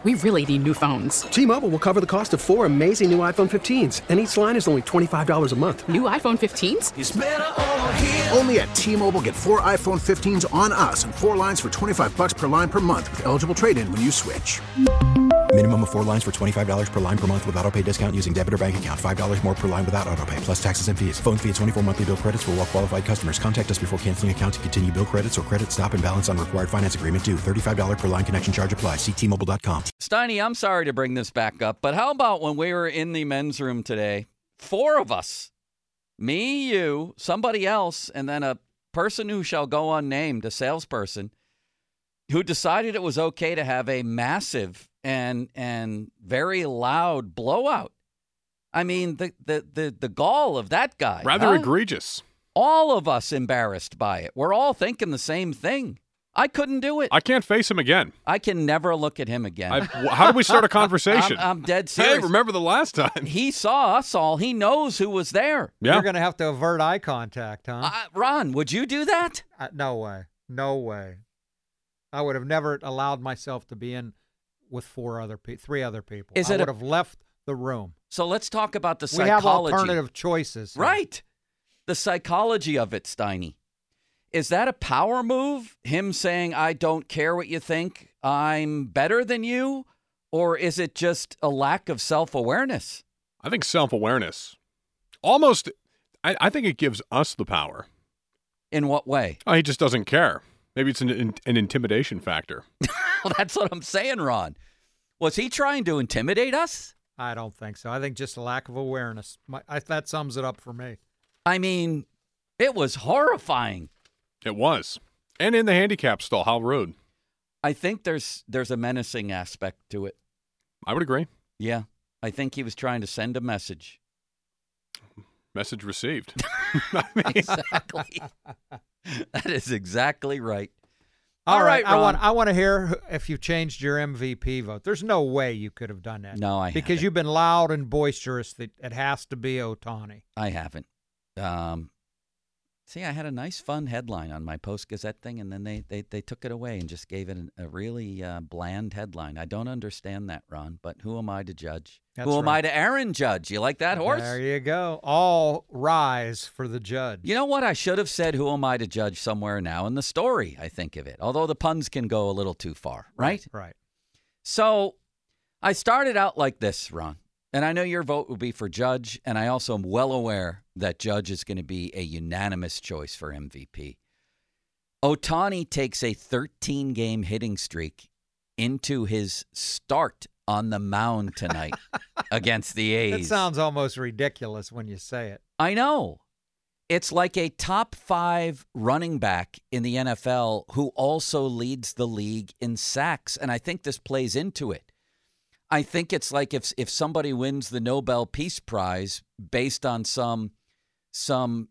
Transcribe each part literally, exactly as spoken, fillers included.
We really need new phones. T-Mobile will cover the cost of four amazing new iPhone fifteens, and each line is only twenty-five dollars a month. New iPhone fifteens? It's better over here. Only at T-Mobile, get four iPhone fifteens on us and four lines for twenty-five dollars per line per month with eligible trade-in when you switch. Minimum of four lines for twenty-five dollars per line per month with autopay discount using debit or bank account. five dollars more per line without autopay, plus taxes and fees. Phone fee at twenty-four monthly bill credits for well-qualified customers. Contact us before canceling account to continue bill credits or credit stop and balance on required finance agreement due. thirty-five dollars per line connection charge applies. See T Mobile dot com. Steiny, I'm sorry to bring this back up, but how about when we were in the men's room today, four of us, me, you, somebody else, and then a person who shall go unnamed, a salesperson, who decided it was okay to have a massive and and very loud blowout. I mean, the the the, the gall of that guy. Rather huh? egregious. All of us embarrassed by it. We're all thinking the same thing. I couldn't do it. I can't face him again. I can never look at him again. I, how do we start a conversation? I'm, I'm dead serious. Hey, remember the last time? He saw us all. He knows who was there. Yeah. You're going to have to avert eye contact, huh? Uh, Ron, would you do that? Uh, no way. No way. I would have never allowed myself to be in with four other pe- three other people. Is I it would a- have left the room. So let's talk about the We have psychology. alternative choices. here. Right. The psychology of it, Steiny. Is that a power move? Him saying, I don't care what you think, I'm better than you? Or is it just a lack of self-awareness? I think self-awareness. Almost, I, I think it gives us the power. In what way? Oh, he just doesn't care. Maybe it's an, an intimidation factor. Well, that's what I'm saying, Ron. Was he trying to intimidate us? I don't think so. I think just a lack of awareness. My, I, that sums it up for me. I mean, it was horrifying. It was. And in the handicap stall, how rude. I think there's there's a menacing aspect to it. I would agree. Yeah. I think he was trying to send a message. Message received. I mean, Exactly. That is exactly right. All, All right, right, I want Ron. I want to hear if you changed your M V P vote. There's no way you could have done that. No, I because haven't. you've been loud and boisterous that it has to be Ohtani. I haven't. Um, see, I had a nice, fun headline on my Post-Gazette thing, and then they, they, they took it away and just gave it an, a really uh, bland headline. I don't understand that, Ron, but who am I to judge? That's who am right. I to Aaron judge? You like that horse? There you go. All rise for the judge. You know what? I should have said, who am I to judge somewhere now in the story, I think of it. Although the puns can go a little too far, right? Right. So I started out like this, Ron. And I know your vote will be for Judge, and I also am well aware that Judge is going to be a unanimous choice for M V P. Ohtani takes a thirteen-game hitting streak into his start on the mound tonight against the A's. It sounds almost ridiculous when you say it. I know. It's like a top five running back in the N F L who also leads the league in sacks, and I think this plays into it. I think it's like if if somebody wins the Nobel Peace Prize based on some some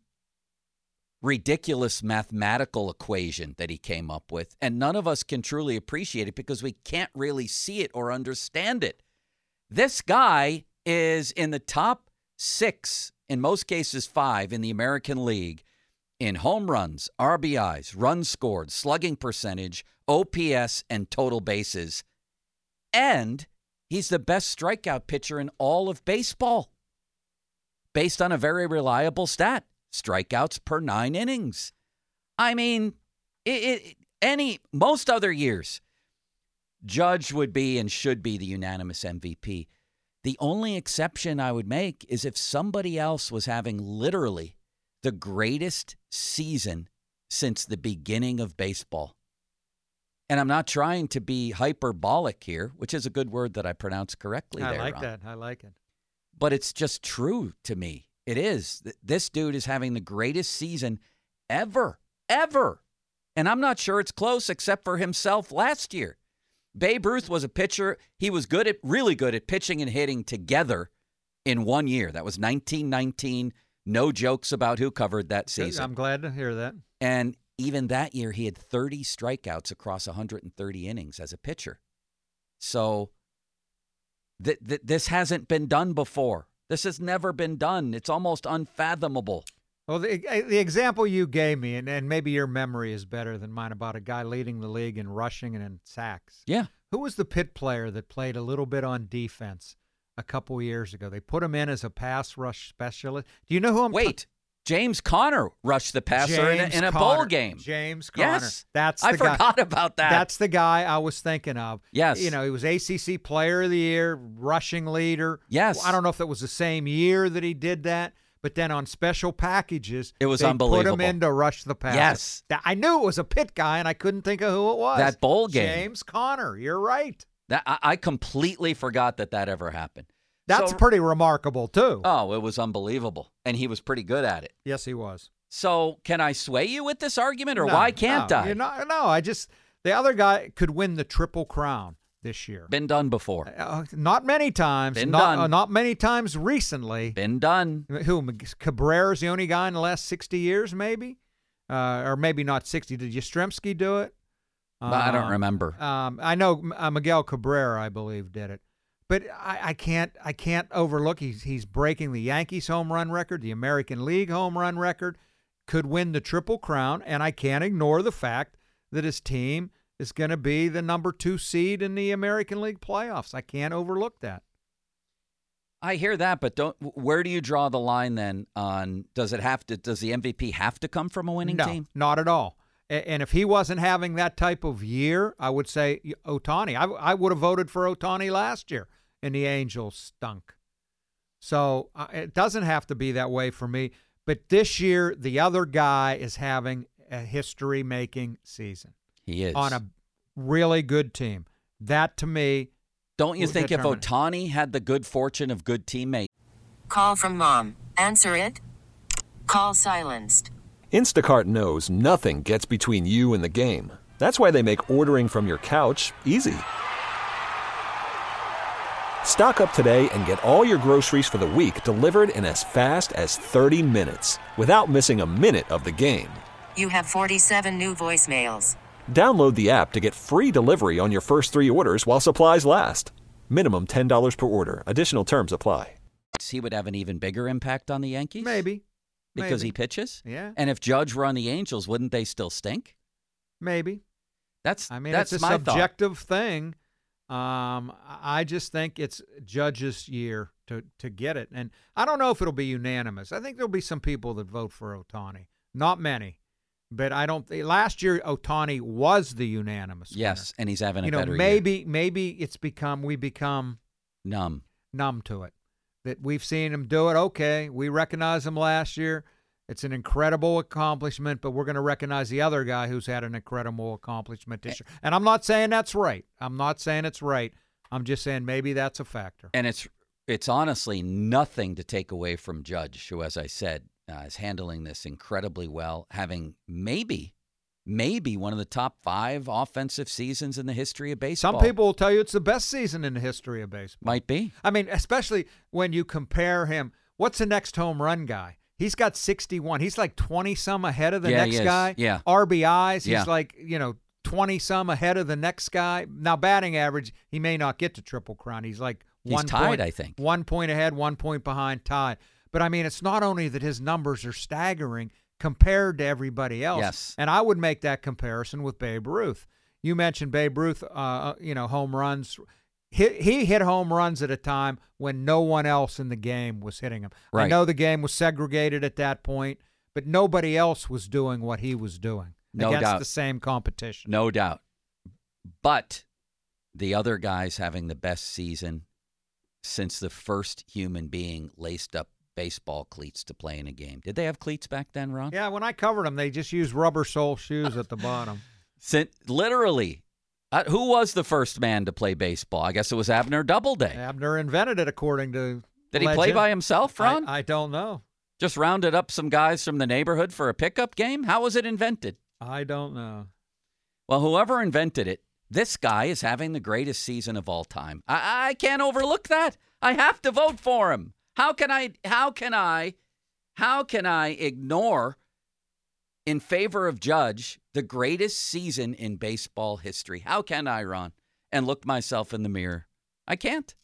ridiculous mathematical equation that he came up with, and none of us can truly appreciate it because we can't really see it or understand it. This guy is in the top six, in most cases five, in the American League in home runs, R B Is, runs scored, slugging percentage, O P S, and total bases. And he's the best strikeout pitcher in all of baseball, based on a very reliable stat, strikeouts per nine innings. I mean, it, it, any most other years, Judge would be and should be the unanimous M V P. The only exception I would make is if somebody else was having literally the greatest season since the beginning of baseball. And I'm not trying to be hyperbolic here, which is a good word that I pronounced correctly I there, like Ron. that. I like it. But it's just true to me. It is. This dude is having the greatest season ever, ever. And I'm not sure it's close except for himself last year. Babe Ruth was a pitcher. He was good at, really good at pitching and hitting together in one year. That was nineteen nineteen. No jokes about who covered that season. I'm glad to hear that. And even that year, he had thirty strikeouts across one hundred thirty innings as a pitcher. So th- th- this hasn't been done before. This has never been done. It's almost unfathomable. Well, the, the example you gave me, and, and maybe your memory is better than mine, about a guy leading the league in rushing and in sacks. Yeah. Who was the Pitt player that played a little bit on defense a couple years ago? They put him in as a pass rush specialist. Do you know who I'm Wait. t- James Conner rushed the passer in a, James in a Conner. bowl game. James Conner. Yes. That's the I guy. forgot about that. That's the guy I was thinking of. Yes. You know, he was A C C Player of the Year, rushing leader. Yes. I don't know if that was the same year that he did that, but then on special packages, It was they unbelievable. put him in to rush the passer. Yes. That- I knew it was a Pitt guy, and I couldn't think of who it was. That bowl game. James Conner. You're right. That I, I completely forgot that that ever happened. That's So- pretty remarkable, too. Oh, it was unbelievable. And he was pretty good at it. Yes, he was. So can I sway you with this argument, or No, why can't no, I? You know, no, I just, the other guy could win the Triple Crown this year. Been done before. Uh, not many times. Been not, done. Uh, not many times recently. Been done. Who, Cabrera's the only guy in the last sixty years, maybe? Uh, or maybe not sixty. Did Yastrzemski do it? But I don't Um, remember. Um, I know uh, Miguel Cabrera, I believe, did it. But I, I can't I can't overlook he's he's breaking the Yankees home run record, the American League home run record, could win the Triple Crown, and I can't ignore the fact that his team is going to be the number two seed in the American League playoffs. I can't overlook that. I hear that, but don't. Where do you draw the line then on does it have to does the M V P have to come from a winning no, team? not at all. A- And if he wasn't having that type of year, I would say Ohtani. I, I would have voted for Ohtani last year, and the Angels stunk. So uh, it doesn't have to be that way for me. But this year, the other guy is having a history-making season. He is On a really good team. That, to me, Don't you will think if determine it. Ohtani had the good fortune of good teammates? Call from mom. Answer it. Call silenced. Instacart knows nothing gets between you and the game. That's why they make ordering from your couch easy. Stock up today and get all your groceries for the week delivered in as fast as thirty minutes without missing a minute of the game. You have forty-seven new voicemails. Download the app to get free delivery on your first three orders while supplies last. Minimum ten dollars per order. Additional terms apply. He would have an even bigger impact on the Yankees? maybe. Because maybe. he pitches? Yeah, And if Judge were on the Angels, wouldn't they still stink? maybe. That's I mean, that's it's a my subjective thing. Um, I just think it's Judge's year to, to get it. And I don't know if it'll be unanimous. I think there'll be some people that vote for Ohtani. Not many. But I don't think last year Ohtani was the unanimous thought. Yes, and he's having winner. a You know, better year. maybe maybe it's become we become Numb. numb to it. That we've seen him do it. Okay, we recognize him last year. It's an incredible accomplishment, but we're going to recognize the other guy who's had an incredible accomplishment this year. And I'm not saying that's right. I'm not saying it's right. I'm just saying maybe that's a factor. And it's it's honestly nothing to take away from Judge, who, as I said, uh, is handling this incredibly well, having maybe, maybe one of the top five offensive seasons in the history of baseball. Some people will tell you it's the best season in the history of baseball. Might be. I mean, especially when you compare him. What's the next home run guy? He's got sixty-one. He's like twenty-some ahead of the Yeah, next he is. guy. Yeah. R B Is, he's Yeah. like, you know, twenty-some ahead of the next guy. Now, batting average, he may not get to Triple Crown. He's like He's one tied, point, I think. One point ahead, one point behind, tied. But, I mean, it's not only that his numbers are staggering compared to everybody else. Yes. And I would make that comparison with Babe Ruth. You mentioned Babe Ruth, uh, you know, home runs. He, he hit home runs at a time when no one else in the game was hitting them. I Right. know the game was segregated at that point, but nobody else was doing what he was doing No against doubt. the same competition. No doubt. But the other guys having the best season since the first human being laced up baseball cleats to play in a game. Did they have cleats back then, Ron? Yeah, when I covered them, they just used rubber sole shoes at the bottom. Sin- literally. Uh, who was the first man to play baseball? I guess it was Abner Doubleday. Abner invented it, according to Did he play legend. by himself, Ron? I, I don't know. Just rounded up some guys from the neighborhood for a pickup game? How was it invented? I don't know. Well, whoever invented it, this guy is having the greatest season of all time. I, I can't overlook that. I have to vote for him. How can I, how can I, how can I ignore in favor of Judge the greatest season in baseball history? How can I, Ron, and look myself in the mirror? I can't.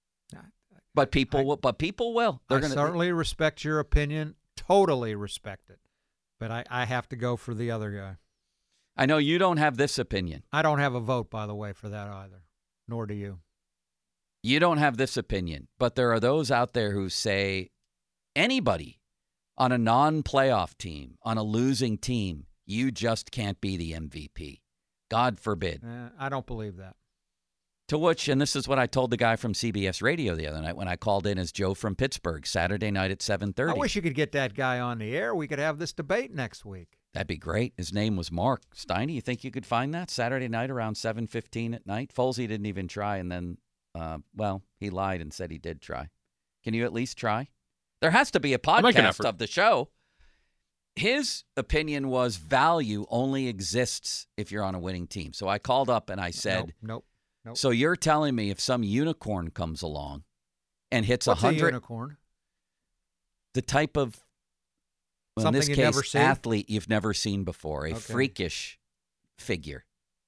But people I- will. But people will. They're I gonna, certainly respect your opinion. Totally respect it. But I, I have to go for the other guy. I know you don't have this opinion. I don't have a vote, by the way, for that either. Nor do you. You don't have this opinion, but there are those out there who say anybody on a non-playoff team, on a losing team, you just can't be the M V P. God forbid. Uh, I don't believe that. To which, and this is what I told the guy from C B S Radio the other night when I called in as Joe from Pittsburgh, Saturday night at seven thirty. I wish you could get that guy on the air. We could have this debate next week. That'd be great. His name was Mark Steiny. You think you could find that Saturday night around seven fifteen at night? Folsey didn't even try, and then, uh, well, he lied and said he did try. Can you at least try? There has to be a podcast of the show. His opinion was value only exists if you're on a winning team. So I called up and I said, Nope, nope, nope. So you're telling me if some unicorn comes along and hits What's a hundred, a unicorn? The type of, well, in Something this you've case, never seen? athlete you've never seen before, a Okay. freakish figure,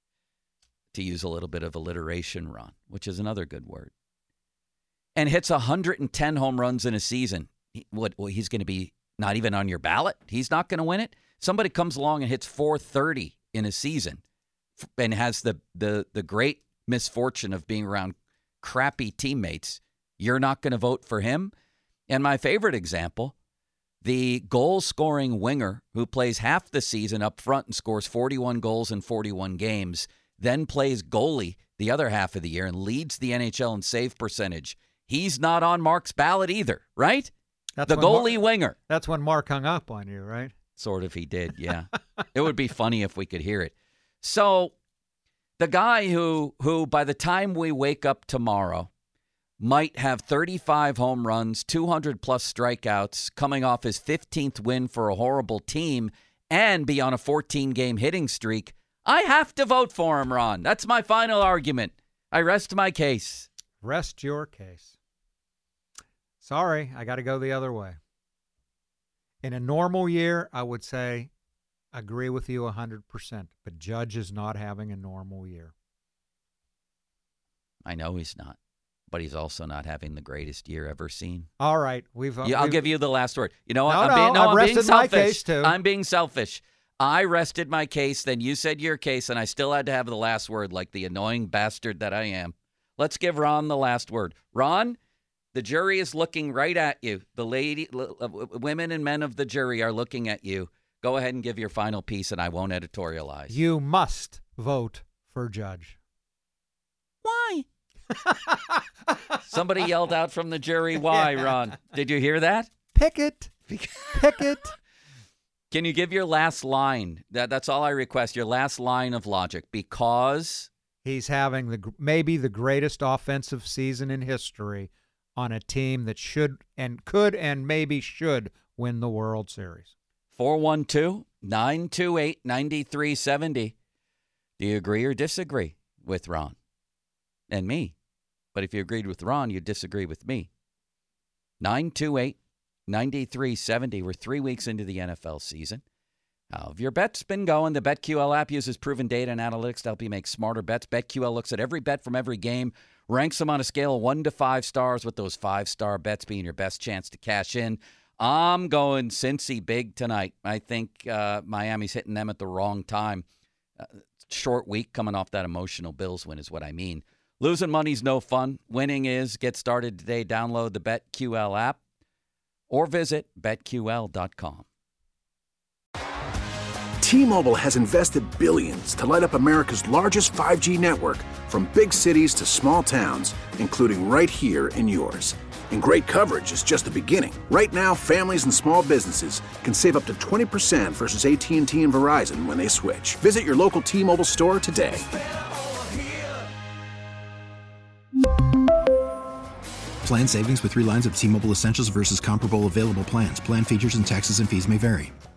to use a little bit of alliteration, Ron, which is another good word, and hits one hundred ten home runs in a season. He, what? Well, he's going to be not even on your ballot. He's not going to win it. Somebody comes along and hits four thirty in a season and has the the the great misfortune of being around crappy teammates. You're not going to vote for him. And my favorite example, the goal-scoring winger who plays half the season up front and scores forty-one goals in forty-one games, then plays goalie the other half of the year and leads the N H L in save percentage. He's not on Mark's ballot either, right? That's the when goalie Mark, winger. That's when Mark hung up on you, right? Sort of, he did, yeah. It would be funny if we could hear it. So the guy who, who by the time we wake up tomorrow might have thirty-five home runs, two hundred plus strikeouts, coming off his fifteenth win for a horrible team, and be on a fourteen-game hitting streak, I have to vote for him, Ron. That's my final argument. I rest my case. Rest your case. Sorry, I got to go the other way. In a normal year, I would say agree with you one hundred percent, but Judge is not having a normal year. I know he's not, but he's also not having the greatest year ever seen. All right, we've. Uh, yeah, I'll we've, give you the last word. You know what? No, I'm no, being, no, I've I'm rested being selfish. my case too. I'm being selfish. I rested my case, then you said your case, and I still had to have the last word, like the annoying bastard that I am. Let's give Ron the last word. Ron, the jury is looking right at you. The lady, women and men of the jury are looking at you. Go ahead and give your final piece, and I won't editorialize. You must vote for Judge. Why? Somebody yelled out from the jury, why, yeah. Ron? Did you hear that? Pick it. Pick it. Can you give your last line? That That's all I request, your last line of logic. Because he's having the maybe the greatest offensive season in history on a team that should and could and maybe should win the World Series. four one two, nine two eight, nine three seven zero. Do you agree or disagree with Ron and me? But if you agreed with Ron, you disagree with me. nine two eight, nine three seven zero. We're three weeks into the N F L season. How have your bets been going? The BetQL app uses proven data and analytics to help you make smarter bets. BetQL looks at every bet from every game, ranks them on a scale of one to five stars, with those five-star bets being your best chance to cash in. I'm going Cincy big tonight. I think uh, Miami's hitting them at the wrong time. Uh, short week coming off that emotional Bills win is what I mean. Losing money's no fun. Winning is. Get started today. Download the BetQL app or visit bet Q L dot com. T-Mobile has invested billions to light up America's largest five G network, from big cities to small towns, including right here in yours. And great coverage is just the beginning. Right now, families and small businesses can save up to twenty percent versus A T and T and Verizon when they switch. Visit your local T-Mobile store today. Plan savings with three lines of T-Mobile Essentials versus comparable available plans. Plan features and taxes and fees may vary.